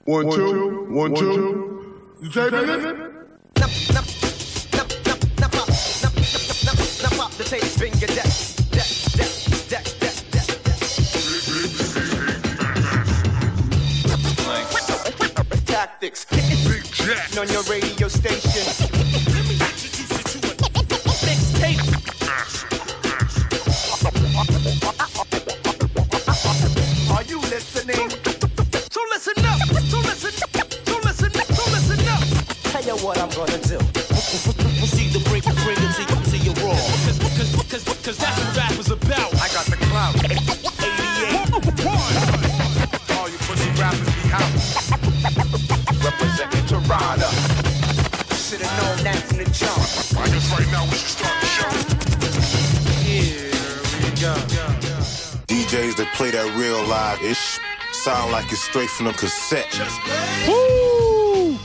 1, 2, 1, 2. You taping it? Now pop the tape, spin your deck. Tactics. Big Jack. On your radio station. Let me introduce you to a mixtape. Are you listening? So listen up. Tell you what I'm gonna do. Proceed to bring it to your raw. Cause that's what rap is about. I got the clout. 88. All you pussy rappers be out. Representing Toronto. Should've known that from the jump. I guess right now we should start the show. Here we go. DJs that play that real live-ish sound like it's straight from the cassette. Woo!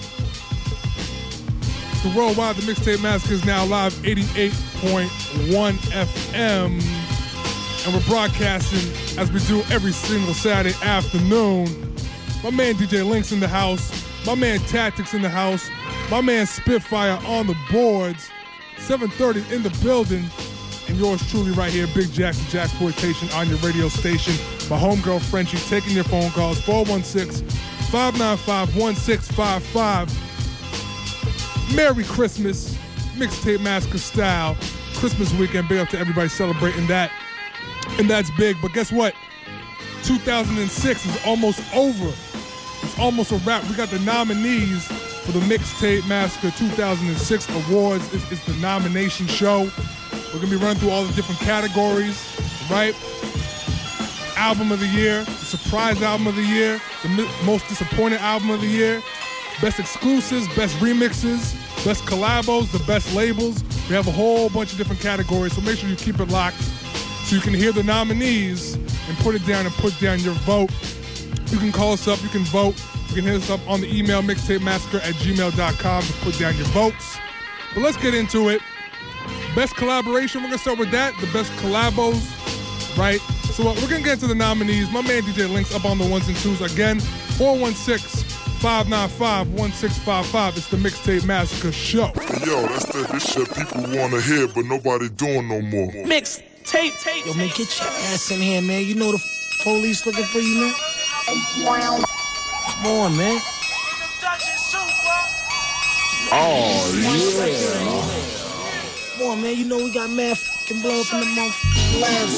The Worldwide, the Mixtape Massacre is now live 88.1 FM. And we're broadcasting as we do every single Saturday afternoon. My man DJ Link's in the house. My man Tactics in the house. My man Spitfire on the boards. 7:30 in the building. And yours truly right here, Big Jackson, Jacksploitation on your radio station. My homegirl Frenchie taking your phone calls, 416-595-1655. Merry Christmas, Mixtape Massacre style. Christmas weekend, big up to everybody celebrating that. And that's big, but guess what? 2006 is almost over. It's almost a wrap. We got the nominees for the Mixtape Massacre 2006 Awards. It's the nomination show. We're going to be running through all the different categories, right? Album of the year, the surprise album of the year, the most disappointing album of the year, best exclusives, best remixes, best collabos, the best labels. We have a whole bunch of different categories, so make sure you keep it locked so you can hear the nominees and put it down and put down your vote. You can call us up, you can vote, you can hit us up on the email mixtapemassacre@gmail.com to put down your votes. But let's get into it. Best collaboration, we're going to start with that, the best collabos, right? So we're going to get into the nominees. My man DJ Link's up on the ones and twos. Again, 416-595-1655. It's the Mixtape Massacre Show. Yo, that's this shit people want to hear, but nobody doing no more. Mixtape. Yo, man, get your ass in here, man. You know the police looking for you, man. Come on, man. Oh, yeah. Come on, man. You know we got mad fucking blow up in the motherfucking labs.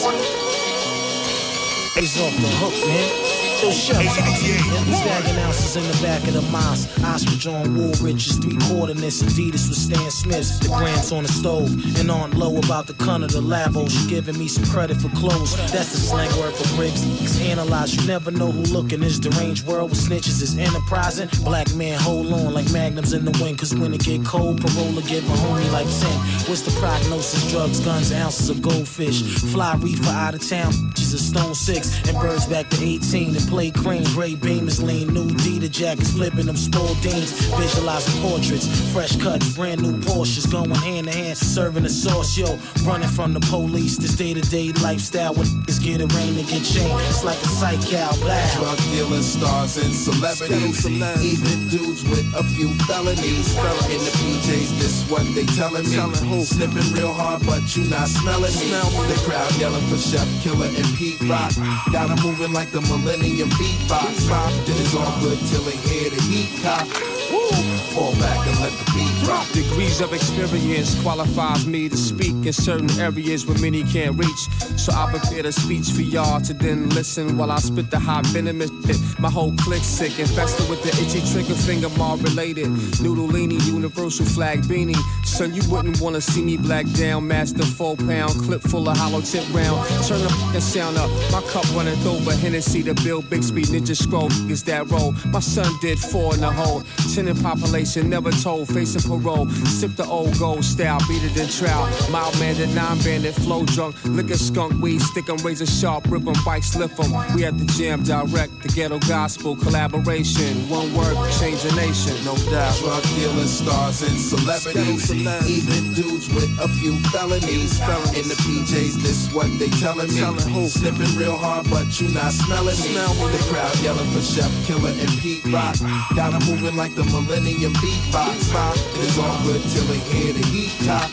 It's off the hook, man. Yo, shut up. These bagging ounces in the back of the mosque. Ostrich on Woolrich's, 3/4 Adidas with Stan Smith's. The grants on the stove. And on low about the cunt of the labo. She giving me some credit for clothes. That's the slang word for bricks. It's analyzed. You never know who looking. This deranged world with snitches is enterprising. Black man hold on like magnums in the wind. Cause when it get cold, parole will get my homie like 10. What's the prognosis? Drugs, guns, ounces of goldfish. Fly reefer out of town. She's a stone 6. And birds back to 18. And play cream. Ray Beam is lean. New Dita jackets flipping them Spaldings. Visualizing portraits. Fresh cuts. Brand new Porsches. Going hand to hand. Serving the sauce, yo. Running from the police. This day-to-day lifestyle. When niggas get a rain to get chained. It's like a psych out. Drug dealers, stars, and celebrities. Even dudes with a few felonies. In the PJs, this what they telling me. Sniffing real hard, but you not smelling me. The crowd yelling for Chef Killer and Pete Rock. Got 'em moving like the Millennium Beatbox. Then it's all good till they hear the heat cop. Fall back and let the beat drop. Degrees of experience qualifies me to speak in certain areas where many can't reach. So I prepared a speech for y'all to then listen while I spit the hot venomous shit. My whole clique sick, infested with the itchy trigger finger, all related. Noodleini, universal flag beanie. Son, you wouldn't wanna see me black down. Master 4-pound clip full of hollow tip round. Turn the fucking sound up. My cup running over Hennessy to Bill Bixby. Ninja Scroll is that roll. My son did 4 in the hole. 10 in population, never told. Facing parole. Sip the old gold style, beat it in trial. Mild mannered, non-banded, flow drunk. Liquor skunk, weed, stick 'em, razor sharp, rip 'em, bikes, lift 'em. We at the jam direct, the ghetto gospel collaboration. One word, change the nation, no doubt. Drug dealing stars and celebrities, even dudes with a few felonies. In the PJs, this what they telling me. Sniffing real hard, but you not smelling me. The crowd yelling for Chef Killer and Pete Rock. Got 'em moving like the Millennium Beatbox. It is all good till they hear the heat top.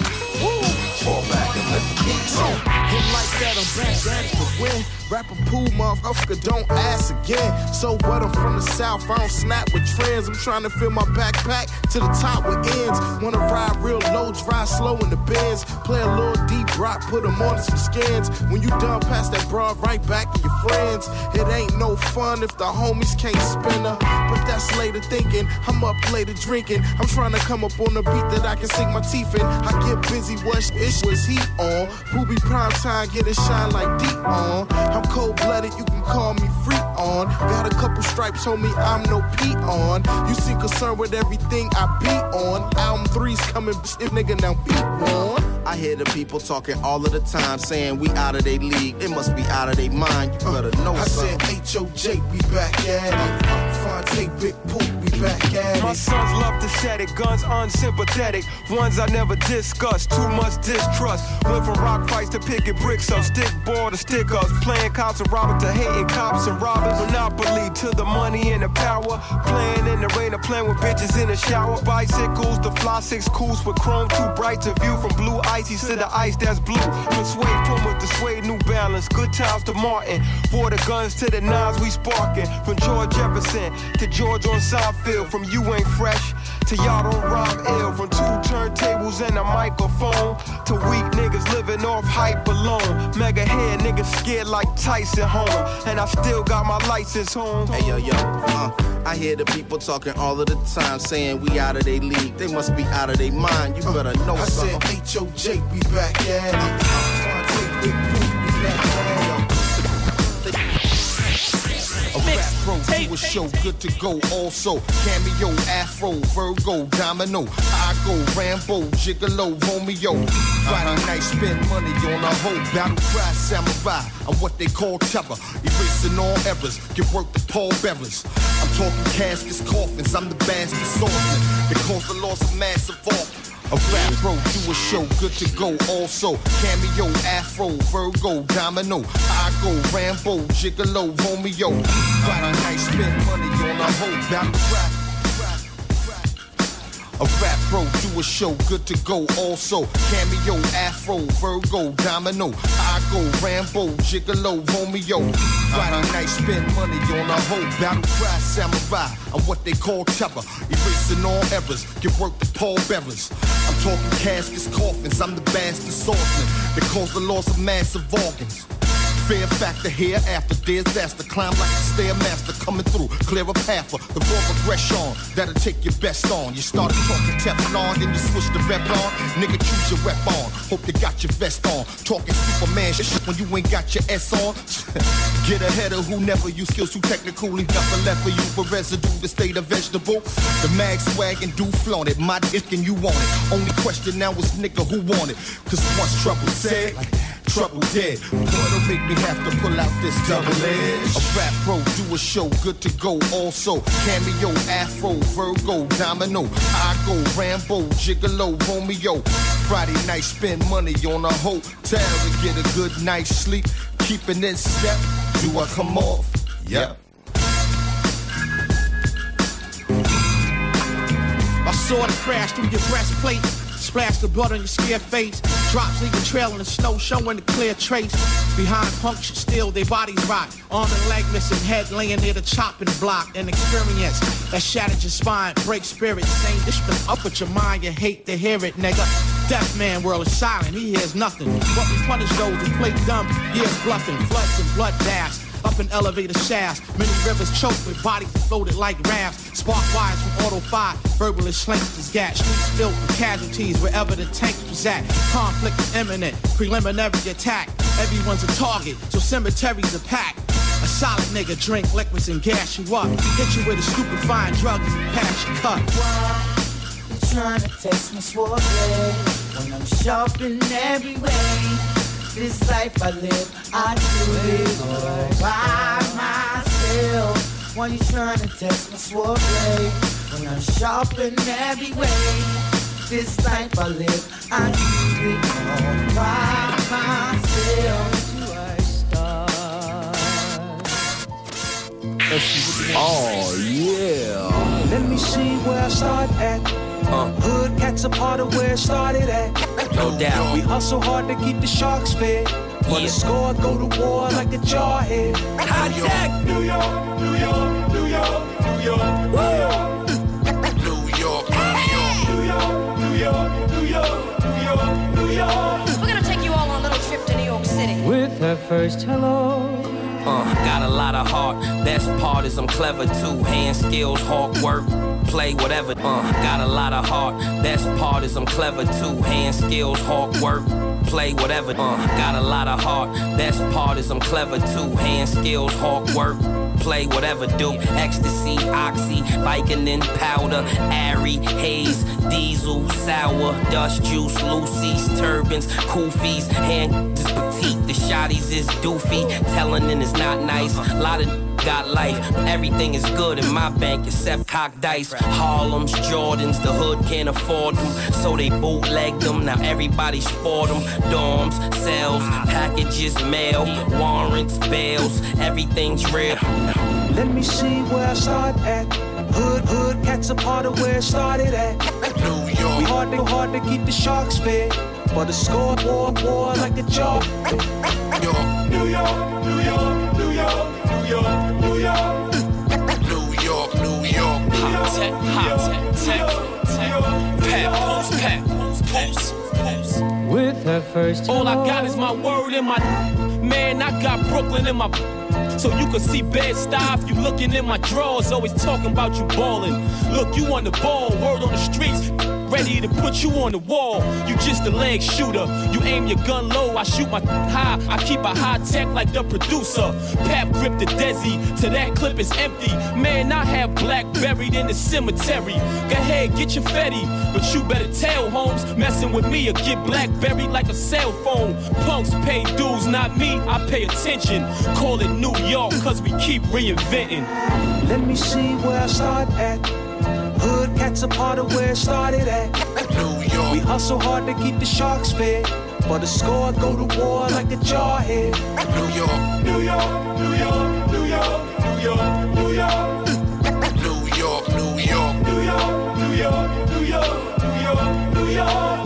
Fall back and let the beat sing. Hit like that, I'm back to win. Rapper pool, motherfucker, don't ask again. So what, I'm from the south, I don't snap with trends. I'm trying to fill my backpack to the top with ends. Wanna ride real low, drive slow in the Benz. Play a little deep rock, put them on some skins. When you done past that broad, right back to your friends. It ain't no fun if the homies can't spin her. But that's later thinking, I'm up later drinking. I'm trying to come up on a beat that I can sink my teeth in. I get busy, what ish was he on? Booby prime time, get it shine like deep on. I'm cold-blooded, you can call me freak on. Got a couple stripes, homie, I'm no Pete on. You seem concerned with everything I beat on. Album 3's coming, if nigga now beat on. I hear the people talking all of the time, saying we out of their league. It must be out of their mind, you better know something. I said H.O.J. be back at it. Fonte, Big Poop, be back at it. My sons love to set it, guns unsympathetic. Ones I never discuss, too much distrust. Went from rock fights to picking bricks up, stick ball to stick ups. Playing cops and robbing to hating cops and robbers. Monopoly to the money and the power. Playing in the rain or playing with bitches in the shower. Bicycles, the fly 6 cools with chrome too bright to view. From blue icy to the ice that's blue. From suede Puma to suede New Balance. Good times to Martin. Water guns to the nines we sparking. From George Jefferson to George on Seinfeld. From you ain't fresh to y'all don't rhyme ill. From 2 turntables and a microphone to weak niggas living off hype alone. Mega head niggas scared like Tyson home. And I still got my license home. Hey yo, I hear the people talking all of the time, saying we out of their league. They must be out of their mind. You better know something. I said H.O.J. be back at it. Fonte, Big Poop, be back at it. A rap pro to a show, good to go also. Cameo, Afro, Virgo, Domino. I go Rambo, Gigolo, Romeo. Friday night, spend money on a whole battle cry samurai. I'm what they call terror, erasing all errors. Give work to Paul Bearers. I'm talking caskets, coffins, I'm the bastard swordsman that caused the loss of massive often. A rap pro do a show, good to go also. Cameo, Afro, Virgo, Domino. I go Rambo, Gigolo, Romeo. Friday night, spend money on a whole battle cry. A rap pro do a show, good to go also. Cameo, Afro, Virgo, Domino. I go Rambo, Gigolo, Romeo. Friday night, spend money on a whole battle cry samurai. I'm what they call terror, erasing all errors. Give work to Paul Bearers. I'm talking caskets, coffins. I'm the bastard swordsman that caused the loss of massive organs. Fear factor here after disaster. Climb like a stairmaster coming through. Clear a path for the raw progression that'll take your best on. You started talking Teflon, then you switch to Revlon. Nigga, choose your rep on. Hope you got your vest on. Talking Superman shit when you ain't got your S on. Get ahead of who never use skills too technical. Leave nothing left for you but residue to stay the vegetable. The mag swag and do flaunt it. My dick and you want it. Only question now is nigga who want it. Cause once trouble said, trouble dead. Boy, don't make me have to pull out this double edge. A rap pro do a show, good to go also. Cameo, Afro, Virgo, Domino. I go Rambo, Gigolo, Romeo. Friday night, spend money on a hotel to get a good night's sleep. Keeping in step, do I come off? Yep. I saw the crash through your breastplate. Splash the blood on your scared face. Drops leave a trail in the snow, showing the clear trace. Behind punctured steel, their bodies rot. Arm and leg missing, head laying near the chopping block. An experience that shattered your spine, break spirit. Saying this been up with your mind, you hate to hear it, nigga. Deaf man world is silent, he hears nothing. What we punish those who play dumb, years bluffing. Floods and blood dashed. Up in elevator shafts, many rivers choked with bodies floated like rafts. Spark wires from auto fire, verbalist slingsters gat. Streets filled with casualties wherever the tank was at. Conflict is imminent, preliminary attack. Everyone's a target, so cemeteries are packed. A solid nigga drink liquids and gas you up. Hit you with a stupefying drug and pass your cut. trying to test me for play? When I'm sharp in every way, this life I live, I do it all by myself. When you trying to test me for play? When I'm sharp in every way, this life I live, I do it all by myself. Oh yeah. Let me see where I start at. Hood cats a part of where it started at. No doubt. We hustle hard to keep the sharks fed. For the score, go to war like a jarhead. High tech. New York, New York, New York, New York, New York. New York, New York, New York, New York, New York, New York. We're gonna take you all on a little trip to New York City. With her first hello. Got a lot of heart. Best part is I'm clever too. Hand skills, hard work, play whatever. Got a lot of heart. Best part is I'm clever too. Hand skills, hard work, play whatever. Got a lot of heart. Best part is I'm clever too. Hand skills, hard work, play whatever. Do ecstasy, oxy, Vicodin, powder, Ari, haze, diesel, sour, dust juice, Lucy's, turbans, koofies, hand is petite. The shotties is doofy. Telling is not nice. A lot of got life. Everything is good in my bank except cock dice. Harlem's, Jordans, the hood can't afford them, so they bootleg them. Now everybody sport them. Dorms, cells, packages, mail, warrants, bails. Everything's real. Let me see where I start at. Hood cats a part of where it started at. New York. We hard to keep the sharks fed. For the score, war like a jar. New York, New York, New York, New York, New York, New York, New York, New York. Hot tech, post. With her first all I got is my word in my man. I got Brooklyn in my. So you can see Bed-Stuy if you looking in my drawers. Always talking about you ballin'. Look, you on the ball, word on the streets. Ready to put you on the wall. You just a leg shooter. You aim your gun low, I shoot my high. I keep a high tech like the producer. Pap grip the Desi till that clip is empty. Man, I have black buried in the cemetery. Go ahead, get your Fetty, but you better tell Holmes. Messing with me or get black buried like a cell phone. Punks pay dues, not me. I pay attention. Call it New York, cause we keep reinventing. Let me see where I start at. Hood cats a part of where it started at. New York. We hustle hard to keep the sharks fed. For the score, go to war like a jarhead. New York, New York, New York, New York, New York, New York, New York, New York, New York, New York, New York, New York, New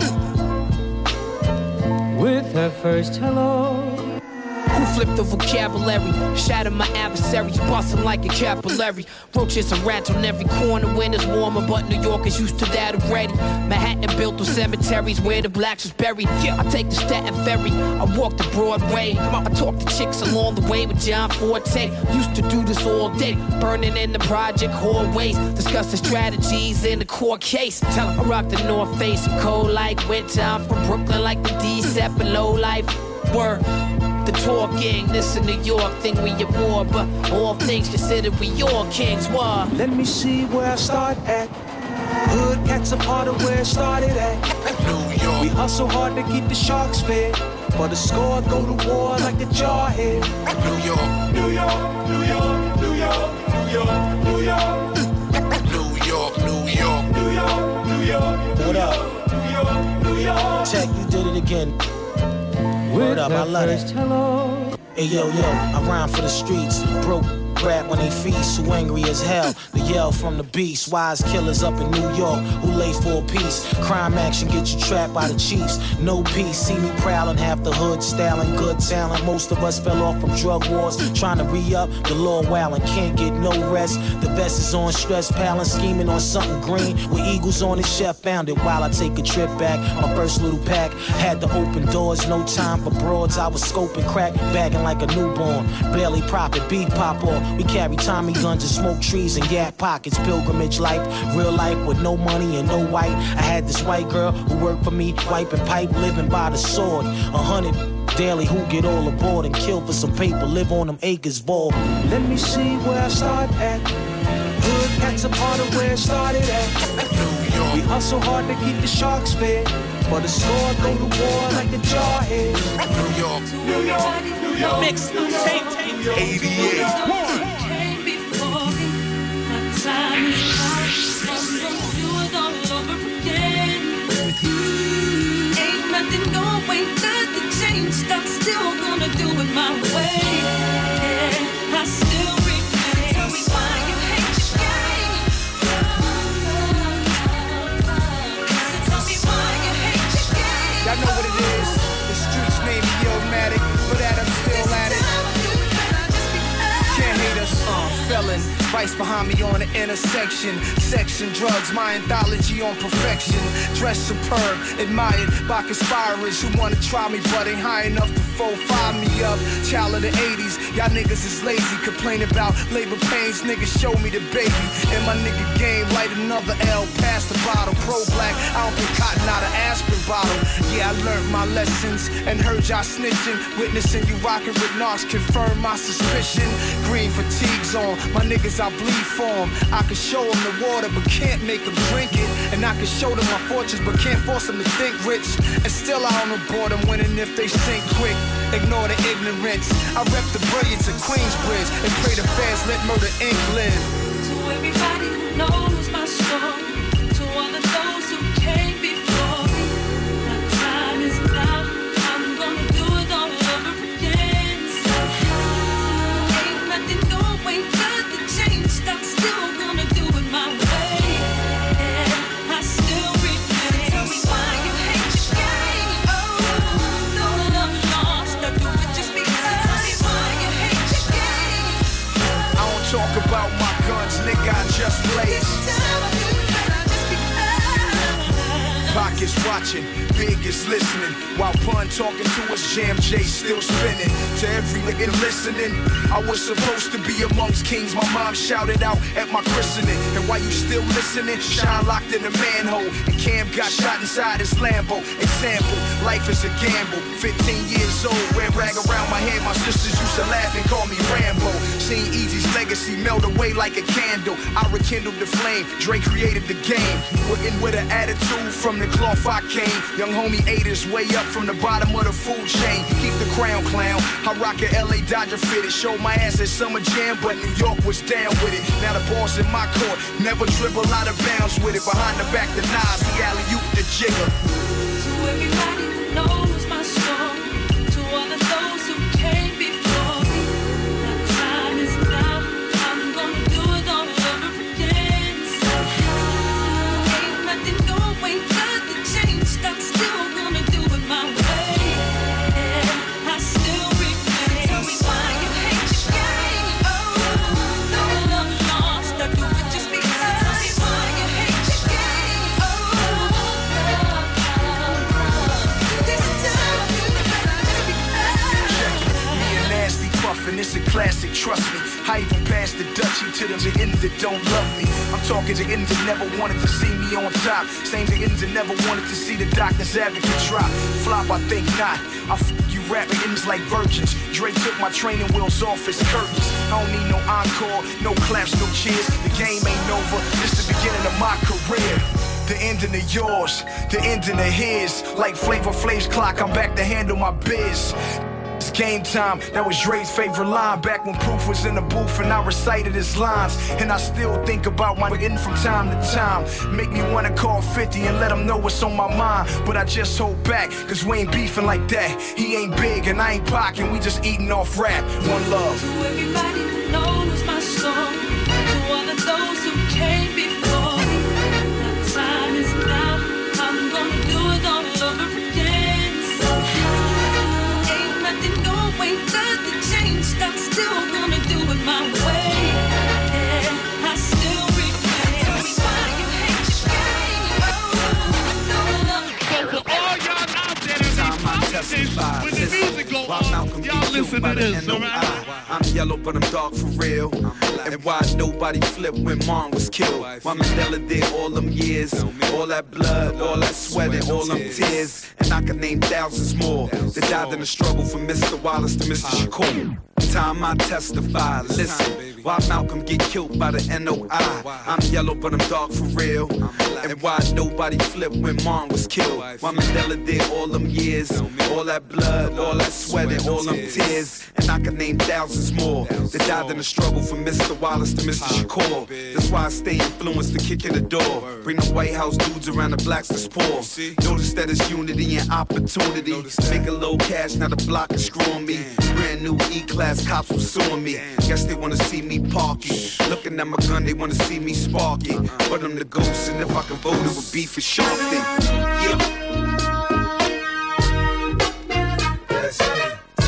York. With her first hello. Who flipped the vocabulary, shattered my adversaries, busting like a capillary. Roaches and rats on every corner when it's warmer, but New York is used to that already. Manhattan built those cemeteries where the blacks was buried. I take the Staten Ferry, I walk the Broadway. I talk to chicks along the way with John Forte. Used to do this all day, burning in the project hallways, discuss the strategies in the court case. Tell 'em I rock the North Face, I'm cold like winter. I'm from Brooklyn like the D-Sep and low life. Word. The talking, this a New York thing we at war, but all things considered we all kings. Why? Let me see where I start at. Hood cats a part of where it started at. New York. We hustle hard to keep the sharks fed. For the score, go to war like a jarhead. New York, New York, New York, New York, New York, New York, New York, New York, New York, New York. What up? New York, New York. Tech, you did it again. Word up, I love it. Hello. Hey, yo, I rhyme for the streets. Broke rap when they feast, so angry as hell. The yell from the beast, wise killers up in New York who lay for a piece. Crime action get you trapped by the chiefs. No peace, see me prowling, half the hood styling, good talent. Most of us fell off from drug wars, trying to re-up. The law wildin', can't get no rest. The best is on stress, palin', scheming on something green. With eagles on it, chef found it while I take a trip back. My first little pack had to open doors, no time for broads. I was scoping crack, bagging like a newborn. Barely profit, beat pop off. We carry Tommy guns and smoke trees and yak pockets. Pilgrimage life, real life with no money and no white. I had this white girl who worked for me, wiping pipe, living by the sword. 100 daily who get all aboard and kill for some paper, live on them acres ball. Let me see where I start at. Hood cat That's a part of where it started at. We hustle hard to keep the sharks fed. For the score, go to war like the Jarhead. New York, New York, New York. Mix tape 88. Came before me. My time is up. I'm gonna do it all over again. With you. Ain't nothing going to change. I'm still gonna do it my way. Yeah, I still remain. Tell me why you hate the game. Tell me why you hate the game. Y'all know what it is. The streets name me Illmatic, but I'm still at it. Can't hate us. Felon, vice behind me on the intersection. Section drugs, my anthology on perfection. Dress superb, admired by conspirers who wanna try me, but ain't high enough to 4-5 me up. Child of the 80s, y'all niggas is lazy. Complain about labor pains, niggas show me the baby. And my nigga game, light another L, pass the bottle. Pro-black, I don't get cotton out of aspirin bottle. Yeah, I learned my lessons and heard y'all snitching. Witnessing you rockin' with Knox, confirm my suspicion. Green fatigues on, my niggas I bleed for them. I can show them the water but can't make them drink it. And I can show them my fortunes but can't force them to think rich. And still I don't report them winning if they sink quick. Ignore the ignorance. I rep the brilliance of Queensbridge and pray the fans let Murder Inc. live. To everybody who knows my story, to all of those who came before me, my time is now. I'm gonna do it all over again. Somehow, ain't nothing going to change. I'm still gonna do it my way. Yeah, I still remain. Tell me why you hate the game. Oh, no love lost. I do it just because. Tell me why you hate the game. I don't talk about my guns, nigga, I just blaze. Pockets watching, Big is listening. While Pun talking to us, Jam J still spinning. To every nigga listening, I was supposed to be amongst kings. My mom shouted out at my christening. And while you still listening, Shine locked in a manhole. And Cam got shot inside his Lambo. Example, life is a gamble. 15 years old, red rag around my head. My sisters used to laugh and call me Rambo. Seen Easy's legacy melt away like a candle. I rekindled the flame, Dre created the game. Working with an attitude from the cloth I came. Young homie ate his way up from the bottom of the food chain. Keep the crown, clown. I rock a LA Dodger fitted. Showed my ass at Summer Jam, but New York was down with it. Now the ball's in my court. Never dribble out of bounds with it. Behind the back, the Nas, he alley-oop the jigger. To everybody who knows my story, to all of those who came before me, my time is now. I'm gonna do it all over again. Somehow, ain't nothing going to change. I'm still gonna do it my way. Yeah, I still remain. Tell me why you hate the game. Oh, no love lost. I do it just because. Tell me why you hate the game. This time I do it just because. Me and Nasty puffin', it's a classic, trust me. I even passed the Dutchie to them ends that don't love me. I'm talking to ends that never wanted to see me on top. Same to ends that never wanted to see the doctor's advocate drop. Flop, I think not. I you rapping ends like virgins. Dre took my training wheels off his curtains. I don't need no encore, no claps, no cheers. The game ain't over, it's the beginning of my career. The ending of yours, the ending of his. Like Flavor Flav's clock, I'm back to handle my biz. It's game time, that was Dre's favorite line. Back when Proof was in the booth and I recited his lines. And I still think about my getting from time to time. Make me wanna call 50 and let him know what's on my mind. But I just hold back, cause we ain't beefing like that. He ain't big and I ain't pockin', we just eating off rap. One love. To everybody who knows my story, to all of those who came before me, my time is now. I'm gonna do it all over again. Somehow, ain't nothing going to change. I'm still gonna do it my way. Yeah, I still remain. Tell me why you hate the game. Oh, no love. So for all y'all out there that be politicians, when the music go on, y'all listen to this, alright? I'm yellow, but I'm dark for real. And why nobody flipped when Mom was killed? Why Mandela did all them years, all that blood, all that sweat, and all them tears. And I can name thousands more that died in the struggle from Mr. Wallace to Mr. Shakur. Time I testify, listen, why Malcolm get killed by the NOI? I'm yellow, but I'm dark for real. And why nobody flipped when Mom was killed? Why Mandela did all them years, all that blood, all that sweat, and all them tears. And I can name thousands more that died in the struggle from Mr. Wallace to Mr. Shakur. That's why I stay influenced to kick in the door. Bring the White House dudes around the blacks that's poor. Notice that it's unity and opportunity. Make a little cash, now the block is screwing me. Brand new E-class cops was suing me. Guess they wanna see me parking. Looking at my gun, they wanna see me sparking. But I'm the ghost, and if I can vote, it would be for Sharpton. Yeah. That's me.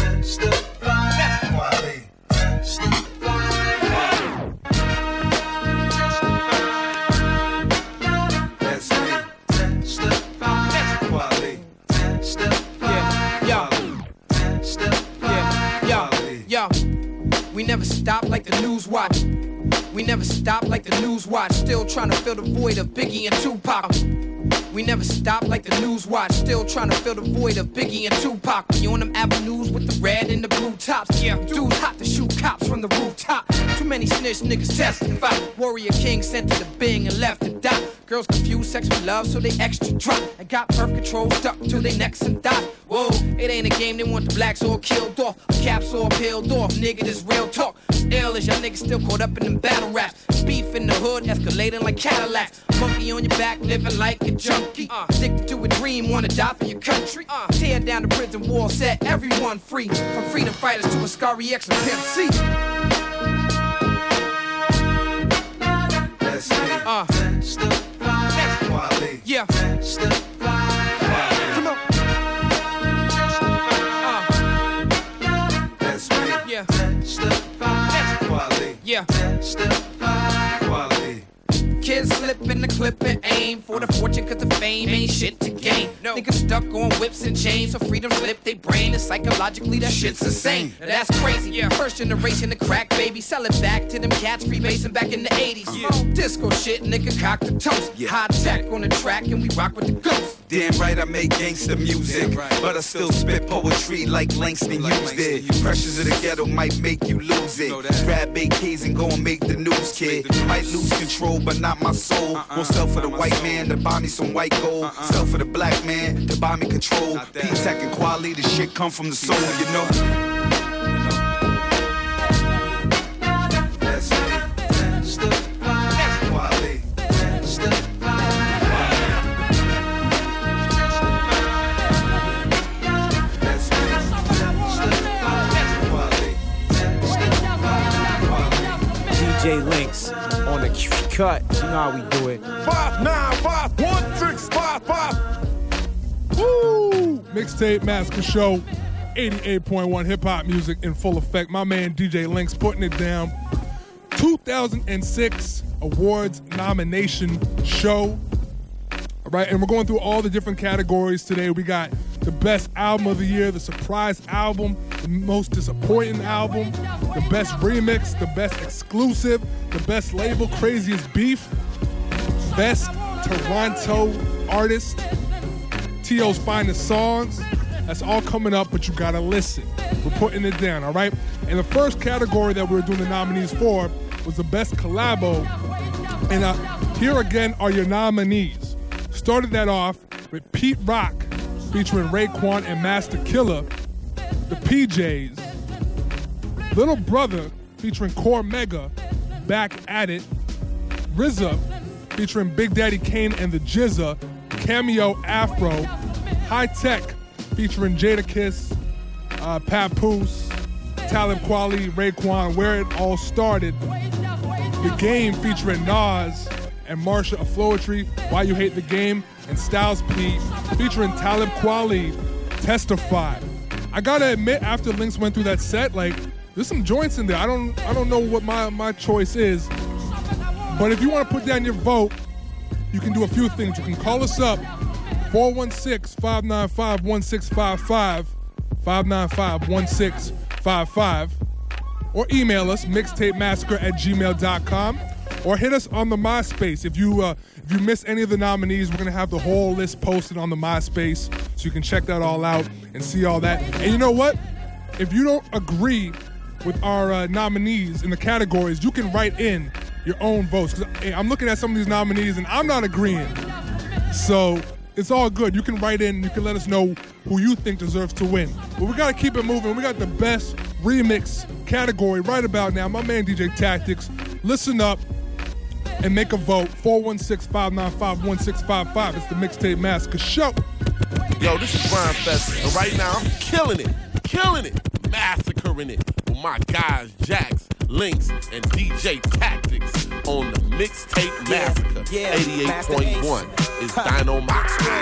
We never stop like the news watch. We never stop like the news watch. Still trying to fill the void of Biggie and Tupac. We never stop like the news watch. Still trying to fill the void of Biggie and Tupac. We on them avenues with the red and the blue tops. Yeah, dudes hot to shoot cops from the rooftop. Too many snitch niggas testify. Warrior King sent to the Bing and left to die. Girls confuse sex with love, so they extra drop. And got birth control stuck to their necks and die. Whoa, it ain't a game, they want the blacks all killed off. Caps all peeled off, nigga, this real talk. Ill as y'all niggas still caught up in them battle raps. Beef in the hood, escalating like Cadillacs. Monkey on your back, living like a junkie. Addicted to a dream, wanna die for your country. Tear down the prison wall, set everyone free. From freedom fighters to Ascari X and Pimp C. That's me. Yeah. Come on. That's me. Yeah. Quality. Yeah. Quality. Kids slip in the clip and aim for the fortune, cause the fame ain't shit to gain. No. Niggas stuck on whips and chains, so freedom slip they brain, and psychologically that shit's insane. Now that's crazy. Yeah. First generation of crack baby, sell it back to them cats freebasing back in the 80s. Yeah. Disco shit, nigga cock the toast. Yeah. High tech on the track and we rock with the ghost. Damn right I make gangsta music, but I still spit poetry like Langston Hughes did. Pressures of the ghetto might make you lose it. Grab AKs and go and make the news, kid. Might lose control, but not my soul. Won't sell for the white man to buy me some white gold. Sell for the black man to buy me control. P-Tech and quality, the shit come from the soul, you know. That's me. Quality. DJ Links on the cut. You know how we do it. 5951655. Woo! Mixtape Massacre Show, 88.1 hip hop music in full effect. My man DJ Links putting it down. 2006 awards nomination show. All right, and we're going through all the different categories today. We got the best album of the year, the surprise album, the most disappointing album, the best remix, the best exclusive, the best label, craziest beef, best Toronto artist, T.O.'s finest songs. That's all coming up, but you gotta listen. We're putting it down, all right? And the first category that we were doing the nominees for was the best collabo. And here again are your nominees. Started that off with Pete Rock featuring Raekwon and Master Killer, the PJs. Little Brother featuring Core Mega, Back at It. RZA featuring Big Daddy Kane and the Jizza, Cameo Afro. High Tech featuring Jadakiss, Papoose, Talib Kweli, Raekwon, Where It All Started. The Game featuring Nas and Marsha Afloetry, Why You Hate the Game, and Styles P featuring Talib Kweli, Testify. I gotta admit, after Links went through that set, like, there's some joints in there. I don't know what my choice is, but if you want to put down your vote, you can do a few things. You can call us up, 416-595-1655, 595-1655. or email us, mixtapemassacre@gmail.com, or hit us on the MySpace. If you miss any of the nominees, we're going to have the whole list posted on the MySpace, so you can check that all out and see all that. And you know what? If you don't agree with our nominees in the categories, you can write in your own votes. 'Cause, hey, I'm looking at some of these nominees, and I'm not agreeing. So it's all good. You can write in, and you can let us know who you think deserves to win. But we got to keep it moving. We got the best remix category right about now. My man DJ Tactics, listen up and make a vote. 416-595-1655. It's the Mixtape Massacre Show. Yo, this is Rhyme Fest, and right now I'm killing it, massacring it with my guys Jax, Lynx, and DJ Tactics on the Mixtape Massacre. 88.1 is Dynamite.